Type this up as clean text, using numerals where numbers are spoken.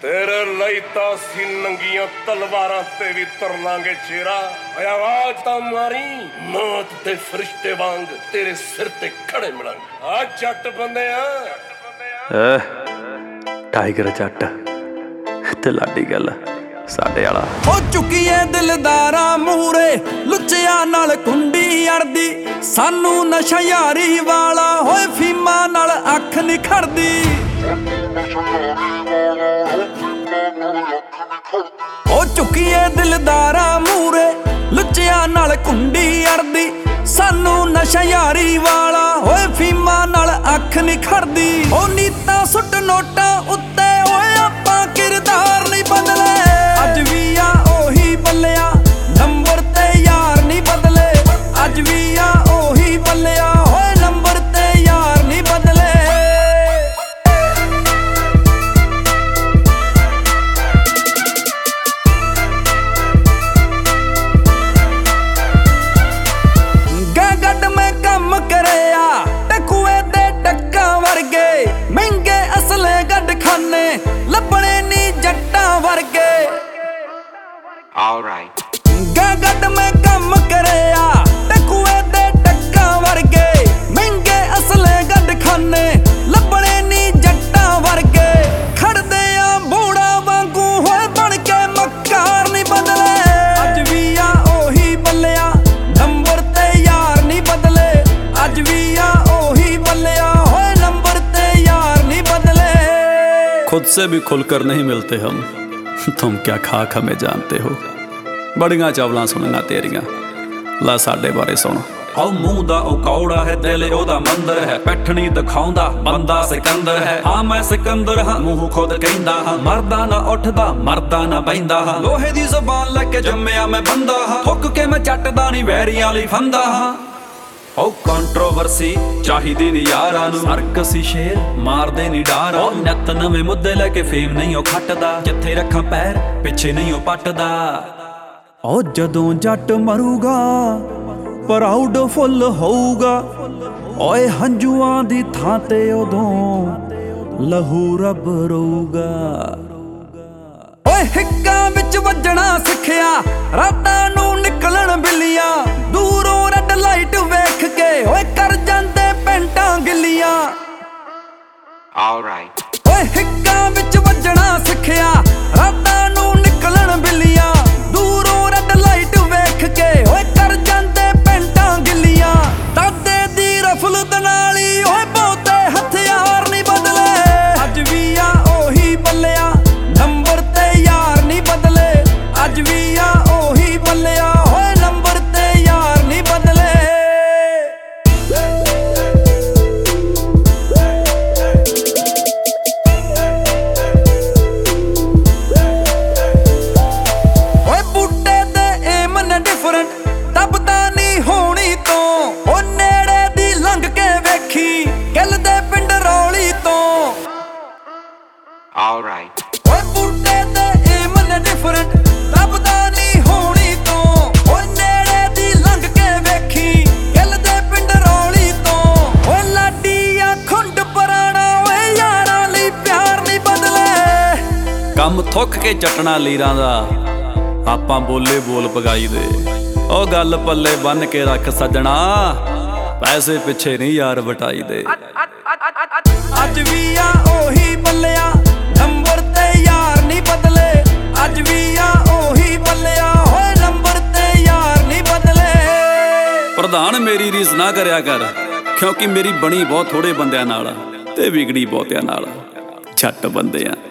तेरे ਲਈ ਤਾਂ ਅਸੀਂ ਨੰਗੀਆਂ ਤਲਵਾਰਾਂ ਤੇ ਵੀ ਤੁਰ ਲਾਂਗੇ ਸ਼ੇਰਾ। ਆਵਾਜ਼ ਤਾਂ ਮਾਰੀ, ਮੌਤ ਦੇ ਫਰਿਸ਼ਤੇ ਵਾਂਗ ਤੇਰੇ ਸਿਰ ਤੇ ਖੜੇ ਮਿਲਾਂਗੇ। ਆ ਜੱਟ ਬੰਦੇ ਆ ਟਾਈਗਰ ਜੱਟ ਤੇ ਲਾਡੀ ਗੱਲ ਸਾਡੇ ਵਾਲਾ ਹੋ ਚੁੱਕੀ ਏ ਦਿਲਦਾਰਾਂ ਮੂਰੇ ਲੁੱਚਿਆਂ ਨਾਲ ਕੁੰਡੀ ਅੜਦੀ, ਸਾਨੂੰ ਨਸ਼ਾ ਯਾਰੀ ਵਾਲਾ ਹੋਏ ਫੀਮਾਂ ਨਾਲ ਅੱਖ ਨਿਖੜਦੀ। ਹੋ ਚੁੱਕੀ ਏ ਦਿਲਦਾਰਾਂ ਮੂਰੇ ਲੁੱਚਿਆਂ ਨਾਲ ਕੁੰਡੀ ਅੜਦੀ, ਸਾਨੂੰ ਨਸ਼ਾ ਯਾਰੀ ਵਾਲਾ ਹੋਏ ਫੀਮਾਂ ਨਾਲ ਅੱਖ ਨਿਖੜਦੀ। ਉਹ ਨੀਤਾਂ ਸੁੱਟ ਨੋਟਾਂ ਉੱਤੇ ਓਏ ਆਪਾਂ ਕਿਰਦਾਰ ਨਹੀਂ ਬਦਲੇ, ਅੱਜ ਵੀ ਆ ਉਹੀ ਬੱਲਿਆ ਨੰਬਰ ਤੇ ਯਾਰ ਨਹੀਂ ਬਦਲੇ, ਅੱਜ ਵੀ ਆ ਉਹੀ ਬੱਲਿਆ ਹੋਏ ਨੰਬਰ ਤੇ ਯਾਰ ਨਹੀਂ ਬਦਲੇ। ਗੱਡ ਮੈਂ ਕੰਮ ਕਰਿਆ ਟਕੂਏ ਦੇ ਟੱਕਾਂ ਵਰਗੇ, ਮਹਿੰਗੇ ਅਸਲੇ ਗੱਡ ਖਾਨੇ ਲੱਭਣੇ ਨੀ ਜੱਟਾਂ ਵਰਗੇ। ਗੱਡ ਮੈਂ ਕੰਮ ਕਰਿਆ ਟਕੂਏ ਦੇ ਟੱਕਾਂ ਵਰਗੇ, ਮਹਿੰਗੇ ਅਸਲੇ ਗੱਡ ਖਾਨੇ ਲੱਭਣੇ ਨੀ ਜੱਟਾਂ ਵਰਗੇ। ਖੜਦੇ ਆ ਬੂੜਾ ਵਾਂਗੂ ਹੋਏ ਬਣ ਕੇ ਮੱਕਾਰ ਨੀ ਬਦਲੇ, ਅੱਜ ਵੀ ਆ ਉਹੀ ਬੱਲਿਆ ਨੰਬਰ ਤੇ ਯਾਰ ਨਹੀਂ ਬਦਲੇ, ਅੱਜ ਵੀ ਆ ਉਹੀ ਬੱਲਿਆ होए नंबर ते यार नहीं बदले। खुद से भी खुलकर नहीं मिलते हम, तुम क्या खाक हमें जानते हो। बड़ियां चावलां सुनना तेरियां, ला साडे बारे सुन। ਉਹ ਮੂੰਹ ਦਾ ਉਹ ਕੌੜਾ ਹੈ, ਦਿਲ ਉਹਦਾ ਮੰਦਰ ਹੈ, ਪੈਠਣੀ ਦਿਖਾਉਂਦਾ ਬੰਦਾ ਸਿਕੰਦਰ ਹੈ। ਹਾਂ ਮੈਂ ਸਿਕੰਦਰ ਹਾਂ, ਮੂੰਹ ਖੁਦ ਕਹਿੰਦਾ ਹਾਂ, ਮਰਦਾ ਨਾ ਉੱਠਦਾ ਮਰਦਾ ਨਾ ਬਹਿੰਦਾ ਹਾਂ, ਲੋਹੇ ਦੀ ਜ਼ੁਬਾਨ ਲੈ ਕੇ ਜੰਮਿਆ ਮੈਂ ਬੰਦਾ ਹਾਂ, ਥੁੱਕ ਕੇ ਮੈਂ ਚੱਟਦਾ ਨਹੀਂ ਵੈਰੀਆਂ ਲਈ ਫੰਦਾ ਹਾਂ। ਉਹ ਕੰਟਰੋਵਰਸੀ ਚਾਹੀਦੀ ਨੀ ਯਾਰਾਂ ਨੂੰ, ਸਰਕਸੀ ਸ਼ੇਰ ਮਾਰਦੇ ਨੀ ਡਾਰਾਂ। ਉਹ ਨਿੱਤ ਨਵੇਂ ਮੁੱਦੇ ਲੈ ਕੇ ਫੇਮ ਨਹੀਂ ਉਹ ਖੱਟਦਾ, ਜਿੱਥੇ ਰੱਖਾਂ ਪੈਰ ਪਿੱਛੇ ਨਹੀਂ ਉਹ ਪੱਟਦਾ। ਉਹ ਜਦੋਂ ਜੱਟ ਮਰੂਗਾ ਪ੍ਰਾਊਡ ਫੁੱਲ ਹੋਊਗਾ, ਓਏ ਹੰਝੂਆਂ ਦੀ ਥਾਂ ਤੇ ਉਦੋਂ ਲਹੂ ਰੱਬ ਰੋਊਗਾ। ਓਏ ਹਿੱਕਾਂ ਵਿੱਚ ਵੱਜਣਾ ਸਿੱਖਿਆ, ਰਾਤਾਂ ਨੂੰ ਨਿਕਲਣ ਬਿੱਲੀਆਂ, ਦੂਰੋਂ ਰੈੱਡ ਲਾਈਟ ਵੇਖ ਕੇ ਓਏ ਕਰ ਜਾਂਦੇ ਪੈਂਟਾਂ ਗਿੱਲੀਆਂ। ਓਏ ਹਿੱਕਾਂ ਵਿੱਚ ਵੱਜਣਾ ਸਿੱਖਿਆ, ਰਾਤਾਂ ਨੂੰ ਨਿਕਲਣ ਬਿੱਲੀਆਂ, ਦੂਰੋਂ ਰੈੱਡ ਲਾਈਟ ਵੇਖ ਕੇ ਓਏ ਕਰ ਜਾਂਦੇ ਪੈਂਟਾਂ ਗਿੱਲੀਆਂ। ਦਾਦੇ ਦੀ ਰਫਲ ਦਨਾਲੀ ਓਏ ਬਹੁਤੇ ਹਥਿਆਰ ਨਹੀਂ ਬਦਲੇ, ਅੱਜ ਵੀ ਆ ਉਹੀ ਬੱਲਿਆ ਨੰਬਰ ਤੇ ਯਾਰ ਨਹੀਂ ਬਦਲੇ, ਅੱਜ ਵੀ ਆ ਉਹੀ ਬੱਲਿਆ ਹੋਏ ਨੰਬਰ ਤੇ ਯਾਰ ਨਹੀਂ ਬਦਲੇ। ਓਏ ਬੂਟੇ ਤੇ ਏਮ ਨਾ ਡਿਫਰੈਂਟ ਦਬਦਾ ਨਹੀਂ ਹੋਣੀ ਤੋਂ, ਉਹ ਨੇੜੇ ਦੀ ਲੰਘ ਕੇ ਵੇਖੀ ਗਿੱਲ ਦੇ ਪਿੰਡ ਰੌਲੀ ਤੋਂ। ਓਏ ਬੂਟੇ ਤੇ ਏਮ ਨਾ ਡਿਫਰੈਂਟ ਦਬਦਾ ਨਹੀਂ ਹੋਣੀ ਤੋਂ, ਉਹ ਨੇੜੇ ਦੀ ਲੰਘ ਕੇ ਵੇਖੀ ਗਿੱਲ ਦੇ ਪਿੰਡ ਰੌਲੀ ਤੋਂ। ਓਏ ਲਾਡੀ ਆ ਖੁੰਡ ਪੁਰਾਣਾ ਓਏ ਯਾਰਾਂ ਲਈ ਪਿਆਰ ਨਹੀਂ ਬਦਲੇ, ਕੰਮ ਥੁੱਕ ਕੇ ਚੱਟਣਾ ਲੀਰਾਂ ਦਾ, ਆਪਾਂ ਬੋਲੇ ਬੋਲ ਪਗਾਈ ਦੇ। ਉਹ ਗੱਲ ਪੱਲੇ ਬੰਨ ਕੇ ਰੱਖ ਸੱਜਣਾ, ਪੈਸੇ ਪਿੱਛੇ ਨਹੀਂ ਯਾਰ ਵਟਾਈ ਦੇ। ਅੱਜ ਵੀ ਆ ਉਹੀ ਬੱਲਿਆ ਨੰਬਰ ਤੇ ਯਾਰ ਨਹੀਂ ਬਦਲੇ, ਅੱਜ ਵੀ ਆ ਉਹੀ ਬੱਲਿਆ ਹੋਏ ਨੰਬਰ ਤੇ ਯਾਰ ਨਹੀਂ ਬਦਲੇ। ਪ੍ਰਧਾਨ ਮੇਰੀ ਰੀਸ ਨਾ ਕਰਿਆ ਕਰ, ਕਿਉਂਕਿ ਮੇਰੀ ਬਣੀ ਬਹੁਤ ਥੋੜੇ ਬੰਦਿਆਂ ਨਾਲ ਤੇ ਵਿਗੜੀ ਬਹੁਤਿਆਂ ਨਾਲ। ਛੱਟ ਬੰਦੇ ਆ।